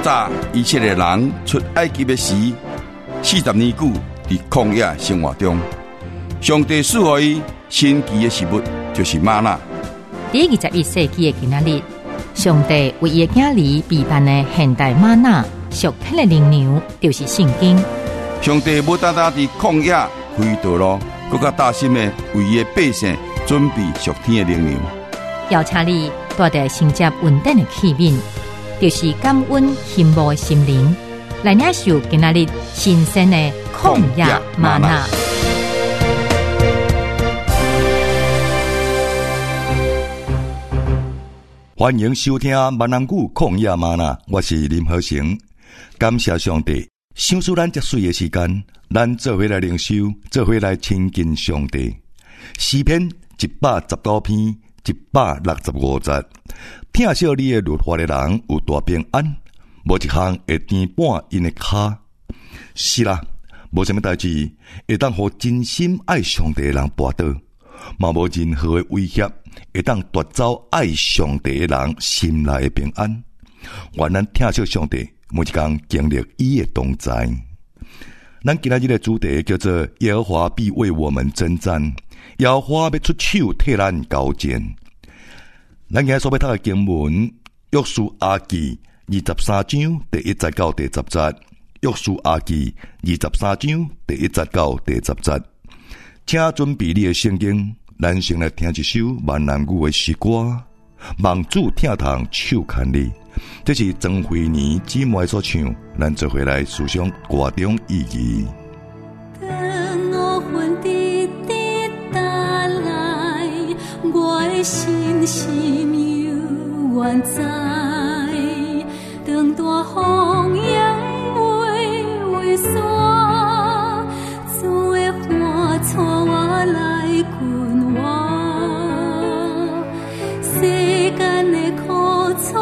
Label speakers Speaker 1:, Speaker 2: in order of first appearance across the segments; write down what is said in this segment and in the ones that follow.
Speaker 1: 早以色列人出埃及的时，40年久伫曠野生活中，上帝赐予伊神奇的食物，就是吗哪。
Speaker 2: 第21世纪的今仔日，上帝为伊的囝儿备办的现代吗哪属天的灵粮，就是圣经。
Speaker 1: 上帝无单单伫旷野开道路，更加大心的为伊的百姓准备属天的灵粮。
Speaker 2: 邀请你带着承接稳定的器皿，就是感恩羡慕的心灵，来领受今仔日新鲜的曠野嗎哪。
Speaker 3: 欢迎收听闽南语曠野嗎哪，我是林和成。感谢上帝，赏赐咱这水的时间，咱做伙来灵修，做伙来亲近上帝。诗篇119篇165节，听小你的律法的人有大平安，无一项会颠绊因的脚。是啦，无什么代志会当互真心爱上帝的人绊倒，嘛无任何的威胁会当夺走爱上帝的人心内的平安。愿咱听小上帝，每一天经历伊的同在。咱今仔日的主题叫做耶和华必为我们征战，耶和华要出手替咱交战。咱今日所要读的经文，约书亚記23章第1節到第10節，約書亞記23章第1節到第10節。請準備你的聖經，咱先來聽一首閩南語的詩歌，望主聽堂手牽你。這是曾慧年姊妹所唱，咱做回來思想歌中意義。
Speaker 4: 等我魂滴滴打來，我的心心猶原在。當大風揚微沙，主的花帶我來滾活，世間的苦楚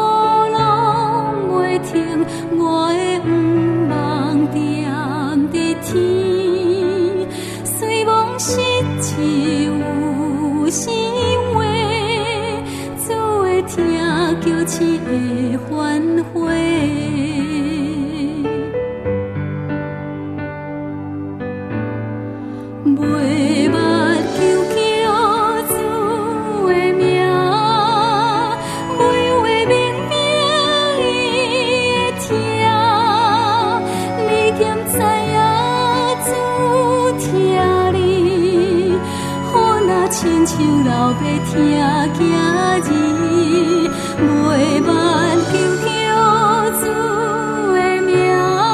Speaker 4: 我的願望點在天，雖望失志有時話，主會聽叫痴會反悔。袂捌求叫主的名，袂為明明伊的聽，你兼知影主聽你，好若親像老爸聽囝兒，袂捌求叫主的名，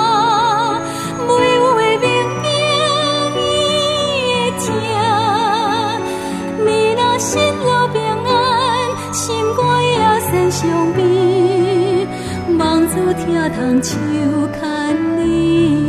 Speaker 4: 袂為明明伊的聽，你若心留平安，心肝也善相比，望主聽堂手牽你。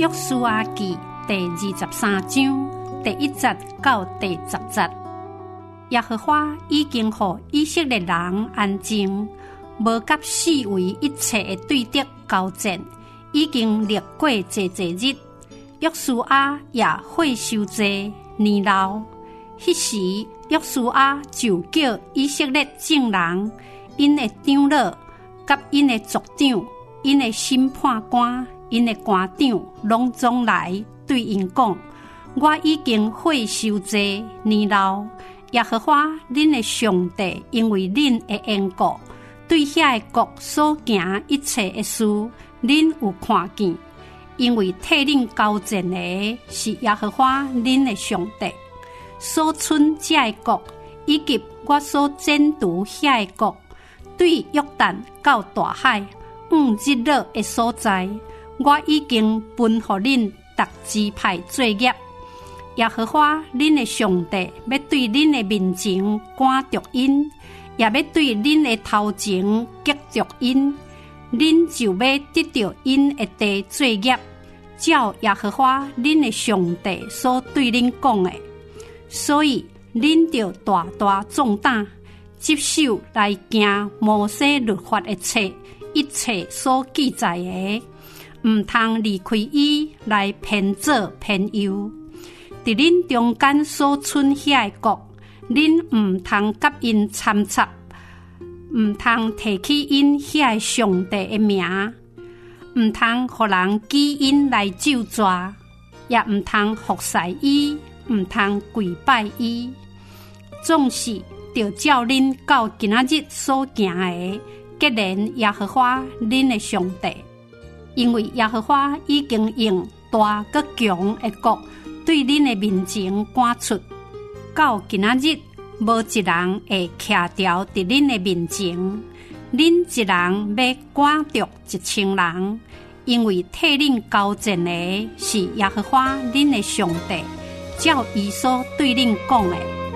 Speaker 5: 约书亞記第23章第1節到第10節。耶和華已經予以色列人安靜，無甲四圍一切的對敵交戰，已經歷過濟日。約書亞也會受濟年老。迄時約書亞就叫以色列眾人，因的長老、甲因的族長、因的審判官、因的官長，攏總來對因講：我已經會受濟年老。耶和華恁的上帝，因為恁的緣故，對遐個國所行一切的事，恁有看見。因為替恁交戰的是耶和華恁的上帝。所存這個國，以及我所征討遐個國，對約旦到大海日落的所在，我已經分予恁逐支派作業。耶和華恁的上帝要對恁的面前趕逐因，也要對恁的頭前擊逐因，恁就要得到因的地作業，照耶和華恁的上帝所對恁講的。所以恁就大大壯膽，接受來行摩西律法的冊，一切所記載的，唔通離開伊來偏左偏右。佇恁中間所存遐個國，恁唔通甲因參雜，唔通提起因遐上帝的名，唔通互人記因來咒詛，也唔通服侍伊，唔通跪拜伊。總是就照恁到今仔日所行的，結連耶和華恁的上帝，因為耶和華已經用大佮強的國對恁的面前趕出，到今仔日無一人會徛條佇恁的面前，恁一人要趕逐1000人，因為替恁交戰的是耶和華恁的上帝，照伊所對恁講的。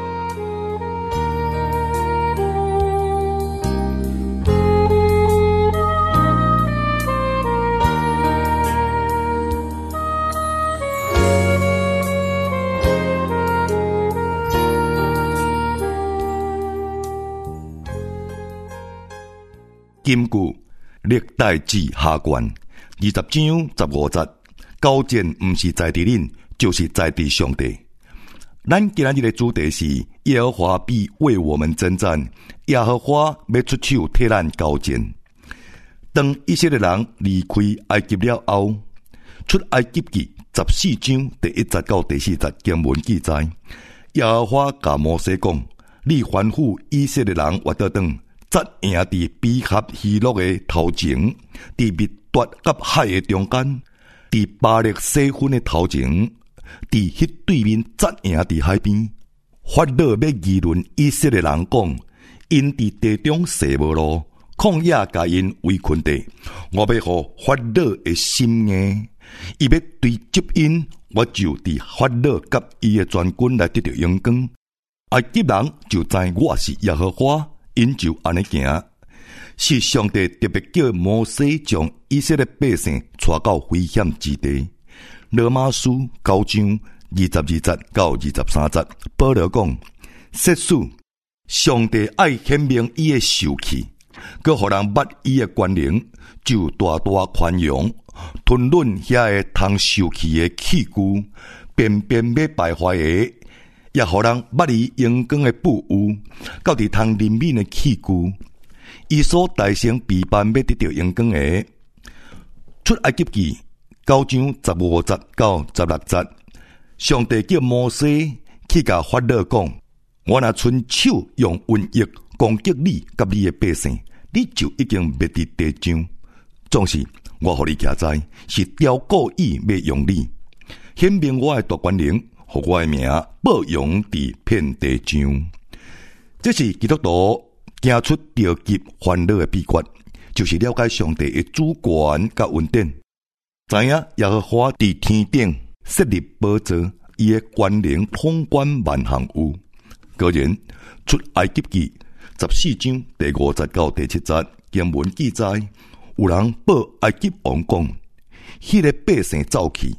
Speaker 3: 根據歷代志下卷20章15節，交戰不是在地恁，就是在地上帝。咱今日的主題是耶和華必為我們征戰，耶和華要出手替咱交戰。當以色列人離開埃及了後，出埃及記14章第1節到第4節經文記載，耶和華甲摩西講：你吩咐以色列人活倒轉，紮營佇比合希洛的頭前，佇密奪甲海的中間，佇巴力西分的頭前，佇迄對面紮營佇海邊。法老要議論以色列人講：因佇地中踅無路，曠野甲因圍困地，我要互法老的心硬，伊要對接因，我就佇法老甲伊的全軍來得到陽光。埃及人就知我是耶和華。因就安尼行，是上帝特別叫摩西將以色列百姓帶到危險之地。羅馬書9章22節到23節，保羅講：說書上帝愛顯明伊的受氣，佮互人捌伊的權能，就大大寬容，吞論遐個通受氣的器具，偏偏要敗壞的。也互人捌伊陽光的布有，到佇通靈敏的器具，伊所大聲備辦要得到陽光的。出埃及記9章15節到16節，上帝叫摩西去甲法老講：我若伸手用瘟疫攻擊你甲你的百姓，你就已經滅佇地上。總是我互你徛在，是雕故意要用你，顯明我的大權能。互我的名報揚佇遍地上，這是基督徒行出着急煩惱的秘訣，就是了解上帝的主權甲恩典，知影耶和華佇天頂設立寶座，伊的權能統管萬行有。果然，出埃及記14章第5節到第7節經文記載，有人報埃及王講：迄個百姓走去，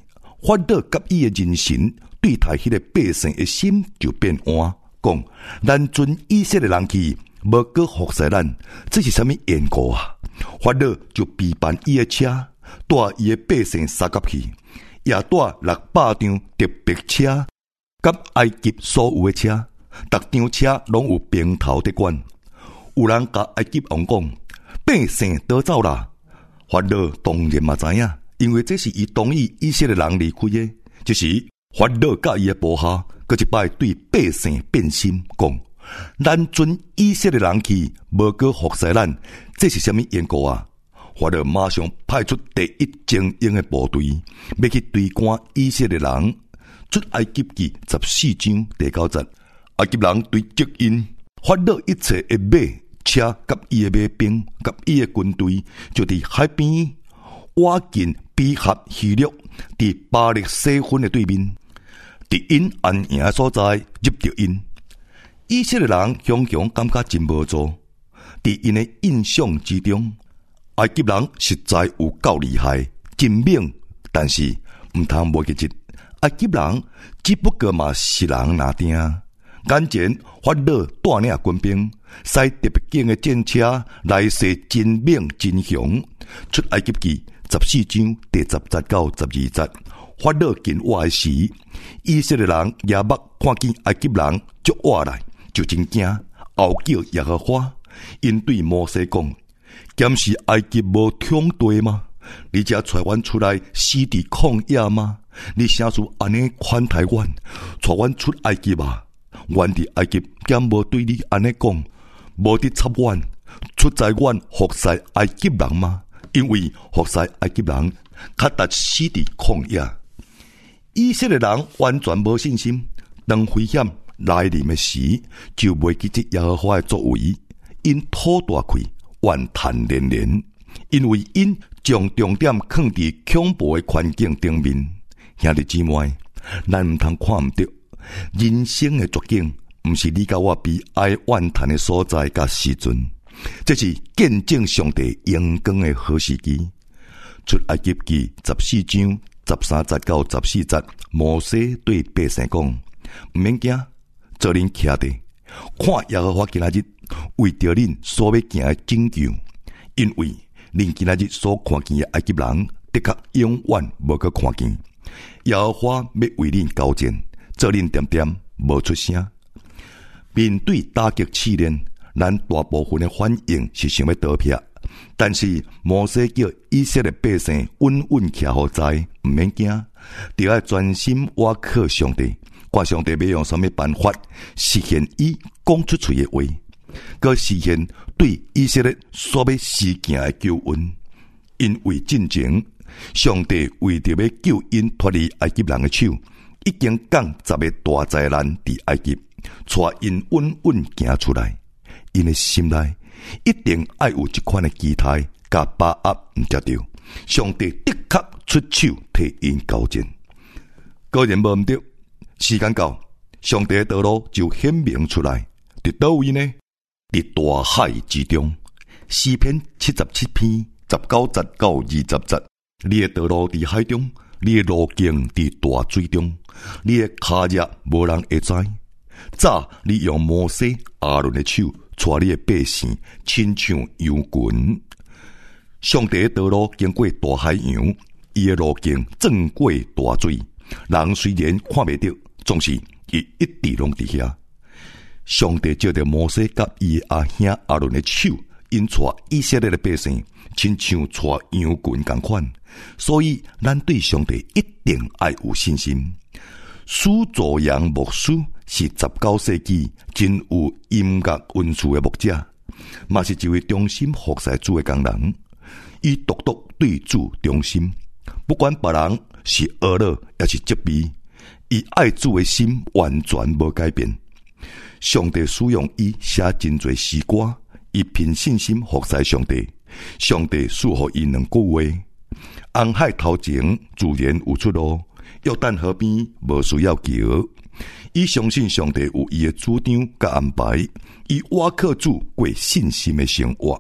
Speaker 3: 法老甲伊的人神对待迄个百姓的心就变暗，讲咱准以色列人去，无搁服侍咱，这是啥物缘故啊？法老就批办伊的车，带伊的百姓杀甲去，也带600辆特别车，甲埃及所有的车，逐张车拢有兵头在管。有人甲埃及王讲，百姓倒走啦。法老当然嘛知影，因为这是伊同意以色列人离开的。这时法老甲伊的部下，搁一摆对百姓变心，讲咱准以色列人去，无搁服侍咱，这是啥物缘故啊？法老马上派出第一精英的部队，要去追赶以色列人。出埃及记14章第9节，埃及人对接应，法老一切的马车甲伊的马兵甲伊的军队，就伫海边挖近比合希律，伫巴力西分的对面，伫因安营的所在入着因。以色列人雄雄感觉真无助，伫因的印象之中，埃及人实在有够厉害，真猛，但是毋通无记住，埃及人只不过嘛是人拿定。眼前法老带领军兵，驶特别警的战车来势真猛真雄。出埃及记14章第10节到12节，法老近wat的时，以色列人也目看见埃及人足wat来，就真惊，后叫耶和华，因对摩西讲：敢是埃及无统地吗？你才带阮出来死伫旷野吗？你啥事安尼款待阮，带阮出埃及吧？阮伫埃及敢无对你安尼讲，无得插阮，出在阮服侍埃及人吗？因为服侍埃及人，较值死伫旷野。以色列人完全无信心，当危险来临的时，就袂记得耶和华的作为，因吐大气，怨叹连连，因为因将重点放伫恐怖的环境顶面。兄弟姊妹，咱毋通看毋到。人生的绝境，毋是你甲我悲哀怨叹的所在甲时阵，这是见证上帝荣光的好时机。出埃及记14章13节到14节，摩西对百姓讲：毋免惊，做恁徛地，看耶和华今仔日为着恁所要行的拯救，因为恁今仔日所看见的埃及人，的确永远无去看见。耶和华要为恁交战。做恁点点无出声，面对打击试炼，咱大部分的反应是想要逃避，但是摩西叫以色列百姓稳稳徛好在，毋免惊，就要专心倚靠上帝，看上帝要用什么办法实现伊讲出嘴的话，佮实现对以色列所要施行的救恩。因为进前，上帝为着要救因脱离埃及人的手。已经降10个大灾难伫埃及，带因稳稳行出来。因的心内一定爱有这款的期待，甲把握毋接着。上帝的确出手替因交战。个人无毋对，时间到，上帝的道路就显明出来。伫倒位呢？伫大海之中。诗篇77篇19节到20节，你的道路伫海中。你的路径伫大水中，你的脚迹无人会知。早你用摩西、亚伦的手，带你的百姓亲像羊群。上帝的道路经过大海洋，伊的路径正过大水。人虽然看袂到，总是伊一直拢伫遐。上帝借着摩西甲伊阿兄亚伦的手，因带以色列的百姓，亲像带羊群共款。所以，咱对上帝一定爱有信心。苏佐扬牧师是19世纪真有音乐恩赐的牧者，嘛是一位忠心服侍主的工人。伊独独对主忠心，不管别人是恶乐也是责备，伊爱主的心完全无改变。上帝使用伊写真侪诗歌，伊凭信心服侍上帝。上帝赐予伊2句话。红海头前自然有出路，约旦河边无需要桥。伊相信上帝有伊的主张甲安排，伊倚靠主过信心的生活。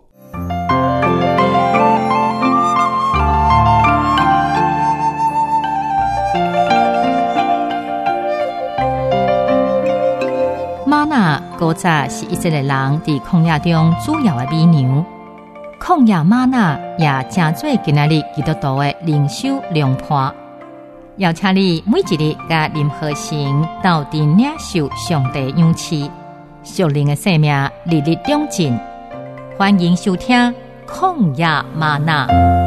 Speaker 2: 玛纳古早是以色列人伫曠野中主要的美牛，旷野玛纳也正做今仔日基督徒的灵修良伴。邀请你每一日甲任何行到底领受上帝勇气，属灵的生命日日长进。欢迎收听曠野嗎哪。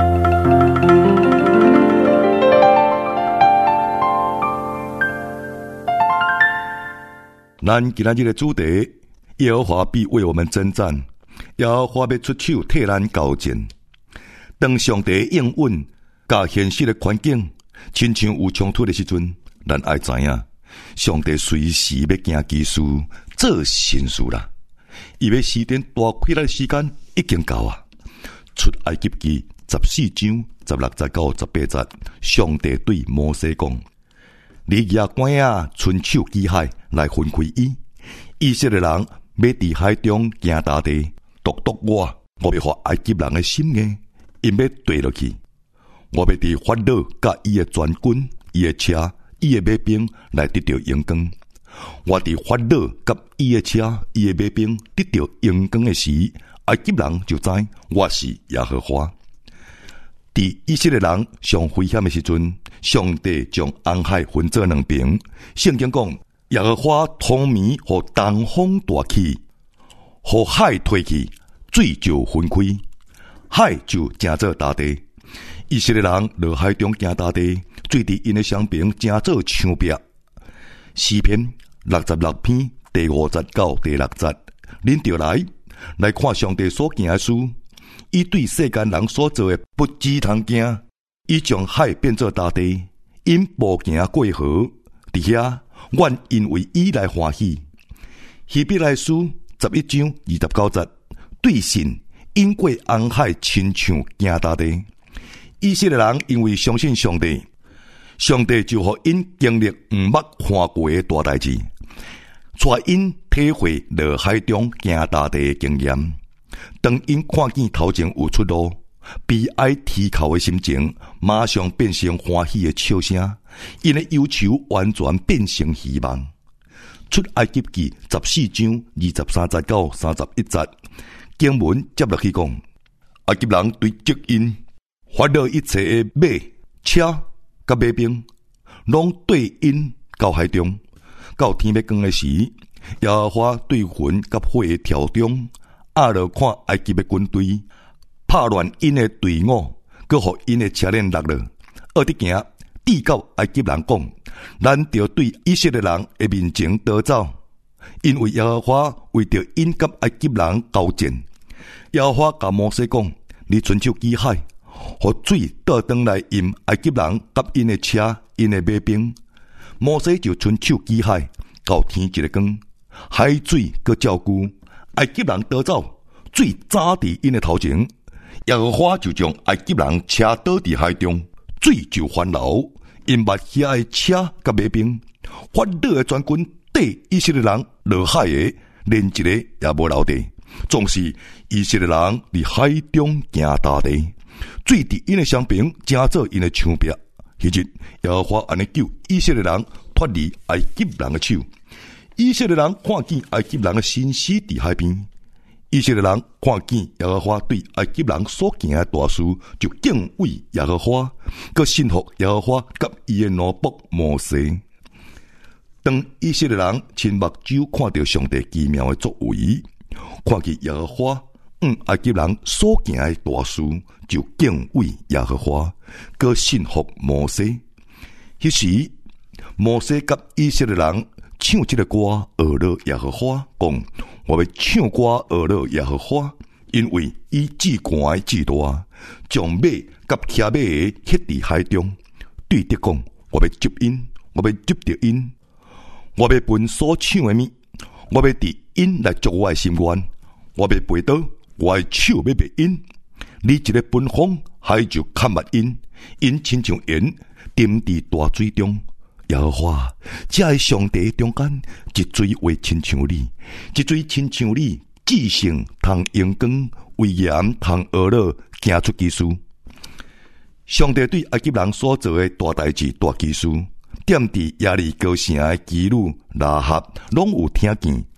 Speaker 3: 咱今仔日的主题，耶和华必为我们征战，耶和华要出手替咱交战。当上帝应允甲现实的环境亲像有冲突的时阵，咱爱知影，上帝随时要行奇事做神事啦。伊要施展大开来的时间已经到啊！出埃及記14章16節到18節，上帝對摩西講：你拿竿啊，伸手舉海來分開伊。以色列人要佇海中行大地，獨獨我要互埃及人的心硬，因要墜落去。我要佇法老甲伊的全軍、伊的車、伊的馬兵來得到榮光。我佇法老甲伊的車、伊的馬兵得到榮光的時，埃及人就知我是耶和華。佇以色列人上危險的時陣，上帝將紅海分做兩邊。聖經講，耶和華通眠和東風大起，和海退去，水就分開，海就成做大地。以色列人落海中行大地，水佇因的雙邊成做牆壁。詩篇66篇第5節到第6節，恁就來看上帝所行的事。伊對世間人所做的不知通行，伊將海變做大地，因步行過河，佇遐願因為伊來歡喜。希伯來書11章29節，對神因過紅海親像行大地。以色列人因為相信上帝，上帝就予因經歷毋捌看過的大代志，帶因體會落海中行大地的經驗。當因看見頭前有出路，悲哀啼哭的心情馬上變成歡喜的笑聲，因的憂愁完全變成希望。出埃及記14章23節到31節，經文接落去講，埃及人對接因法老一切的馬、車甲馬兵，攏對因到海中。到天要光的時，耶和華對雲甲火的調中，亞羅看埃及的軍隊，拍亂因的隊伍，佮互因的車輪落落，而得行，遞到埃及人講，咱着對以色列人的面前逃走，因為耶和華為着因甲埃及人交戰。耶和華甲摩西講，你伸手舉海，互水倒轉來淹埃及人甲因的車、因的馬兵。摩西就伸手舉海，到天一個光，海水佮照舊，埃及人逃走，水灑佇因的頭前，耶和華就將埃及人車倒佇海中，水就翻流，因捌遐的車甲馬兵，法老的全軍缀以色列人落海的，連一個也無留地，總是以色列人佇海中行大地，水佇因的雙邊成做因的牆壁。迄日，耶和華安尼救以色列人脫離埃及人的手。以色列人看見埃及人的身屍佇海邊，以色列人看見耶和華對埃及人所行的大事，就敬畏耶和華，佮信服耶和華甲伊的奴僕摩西。當以色列人親目睭看到上帝奇妙的作為，看見耶和華埃及人所行的大事，就敬畏耶和華，佮信服摩西。迄時，摩西甲以色列人唱這個歌，學了耶和華，講：我要唱歌學了耶和華，因為伊至高至大，將馬甲騎馬的ฮ็佇海中。對得講：我要接因，我要接着因，我要分所唱的物，我要佇因來作我的心願，我要背倒。我的手要袂因，你一個奔風，海就砍滅因，因親像鹽沉佇大水中。耶和華，這係上帝中間，一水會親像你，一水親像你，至聖通榮光，威嚴通學了，行出奇事。上帝對埃及人所做的大代志、大奇事，踮佇亞利高城的妓女拉合，攏有聽見，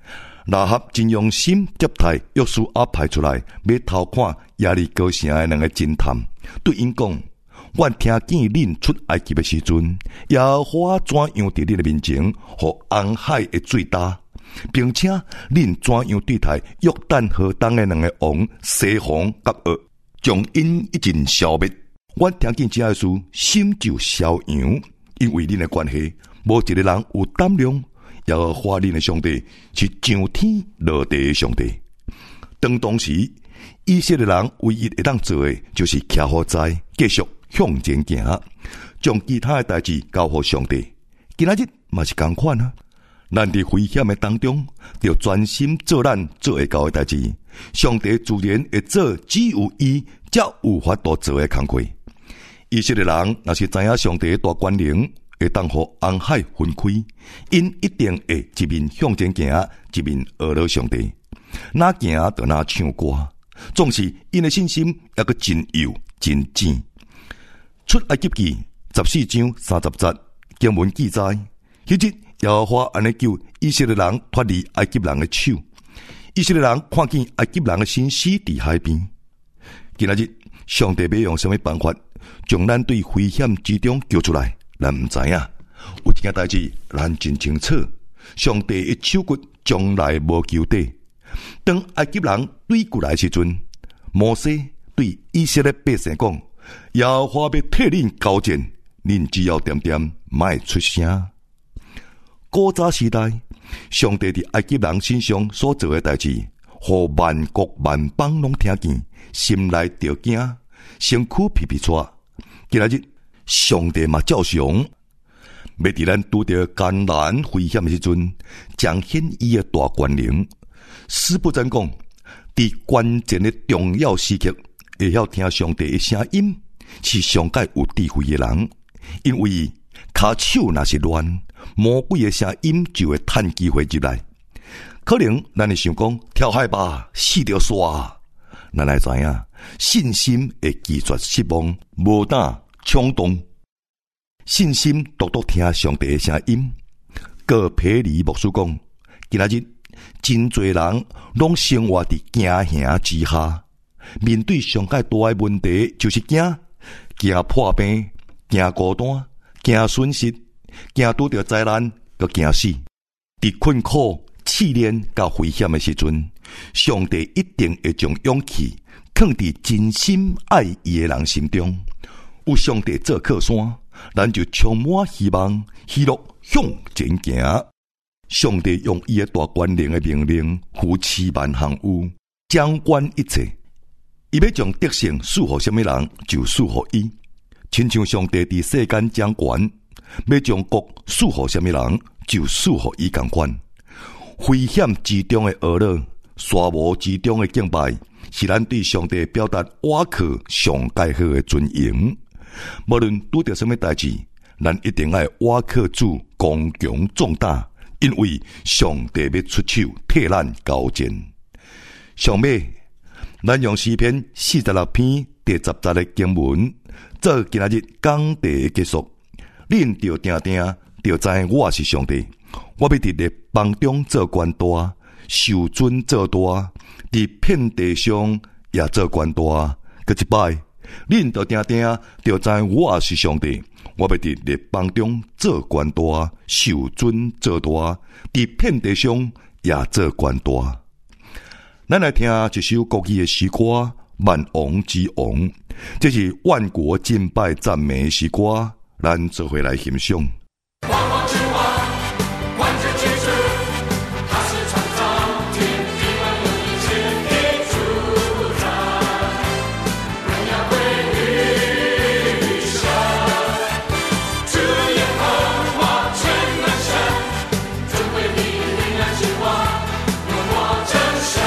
Speaker 3: 拉合真用心接待约书亚派出来要偷看耶利哥城的两个侦探，对因讲：我听见恁出埃及的时阵，耶和华怎样伫恁的面前，互红海的水打，并且恁怎样对待约旦河东的两个王西宏甲噩，将因一尽消灭。我听见这事，心就消扬，因为恁的关系，无一个人有胆量。耶和华恁的上帝是上天落地的上帝。当时，以色列人唯一会当做的，就是徛好在，继续向前行，将其他的代志交予上帝。今仔日嘛是同款啊！咱伫危险的当中，要专心做咱做会到的代志。上帝自然会做只有伊才有法度做的工课。以色列人若是知影上帝的大权能，会当互红海分开，因一定会一面向前行，一面学了上帝。哪行就哪唱歌，总是因的信心也个真有真正。出埃及记14章30节经文记载，迄日耶和华安尼救以色列人脱离埃及人的手。以色列人看见埃及人的身尸伫海边。今仔日上帝要用什么办法，将咱对危险之中救出来？咱唔知影，有一件代志咱真清楚，上帝的手骨从来无求底。当埃及人对过来时阵，摩西对以色列百姓讲：耶和华要替恁交战，恁只要点点，莫出声。古早时代，上帝伫埃及人身上所做的代志，互万国万邦拢听见，心内着惊，身躯皮皮喘。今仔日，上帝嘛照常，要伫咱拄着艰难危险的时阵，彰显伊的大权能。使不真讲，伫关键的重要时刻，会晓听上帝的声音，是上界有智慧的人。因为骹手若是乱，魔鬼的声音就会趁机会入来。可能咱会想讲，跳海吧，死着煞。咱来知影，信心会拒绝失望，无胆冲动。信心独独听上帝的声音。葛培理牧师讲，今仔日真侪人拢生活伫惊吓之下，面对上界大的问题，就是惊破病，惊孤单，惊损失，惊拄着灾难，佮惊死。伫困苦、试炼甲危险的时阵，上帝一定会将勇气放伫真心爱伊的人心中。有上帝做靠山，咱就充满希望、喜乐向前行。上帝用伊的大权能的命令，扶持万行有，掌管一切。伊要将德性赐予什么人，就赐予伊。亲像上帝伫世间掌权，要将国赐予什么人，就赐予伊同款。危险之中的恶乐，沙漠之中的敬拜，是咱对上帝表达瓦靠上介好的尊荣。无论拄着什么代志，咱一定要瓦靠主刚强壮大，因为上帝要出手替咱交战。上尾，咱用诗篇46篇第10节的经文，做今仔日讲题的结束。恁着定定，着知我是上帝，我要伫列邦中做官大，受尊做大，伫遍地上也做官大。佮一摆，恁着定定，着知我是上帝，我要伫列邦中做官大，受尊做大，伫遍地上也做官大。咱来听一首国语的诗歌《万王之王》，这是万国敬拜赞美的诗歌，咱做伙来欣赏。
Speaker 6: 万王之王，万主之主，他是创造天地万物一切的主宰。荣耀归于神，主耶和华全能神，尊贵的永远之王，荣华真神。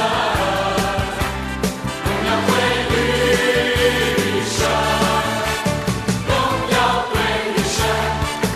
Speaker 6: 荣耀归于神，荣耀归于神。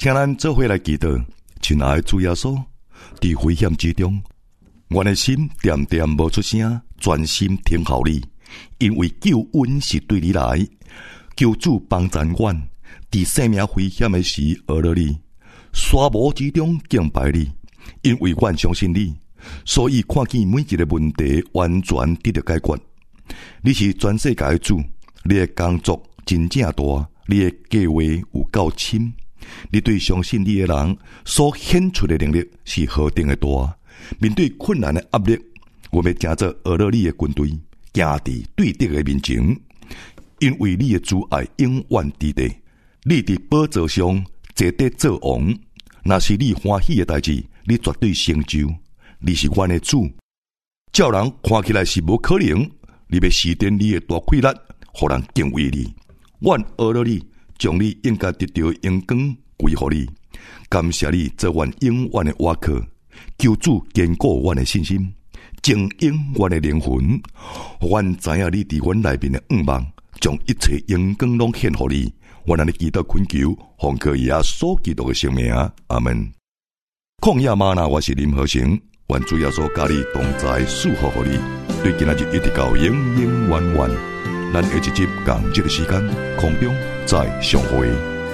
Speaker 3: 请咱做伙来祈祷。亲爱的主耶稣，伫危险之中，我的心点点无出声，专心听候你，因为救恩是对你来。求主帮助阮，伫生命危险的时学了你，沙漠之中敬拜你，因为阮相信你，所以看见每一个问题完全得到解决。你是全世界的主，你的工作真正大，你的计划有够深。你对相信你的人所显出的能力是何等的大。面对困难的压力，我们乘着学了你的军队，行伫对敌的面前，因为你的主爱永远伫地。你伫宝座上坐得做王，若是你欢喜的代志，你绝对成就。你是阮的主，叫人看起来是无可能，你要施展你的大气力，互人敬畏你。阮学了你，将你应该得到荣光归乎你。感谢你做阮永远的倚靠，求主坚固阮的信心，静养阮的灵魂，互阮知影你伫阮内面的愿望，将一切荣光拢献乎你。我让你祈祷恳求，奉靠耶稣基督的圣名，阿门。曠野吗哪，我是林和成，愿主耶稣加你同在，祝福乎你。对今仔日一直到永永远远，咱下一集同这个时间空中再相会。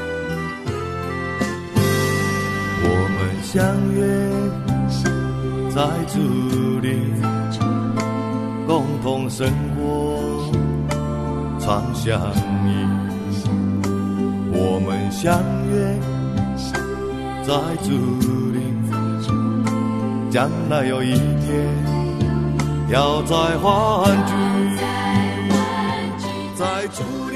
Speaker 7: 我们相约在主里，共同生活，常相依。我们相约在主里，将来有一天要再欢聚，在主里。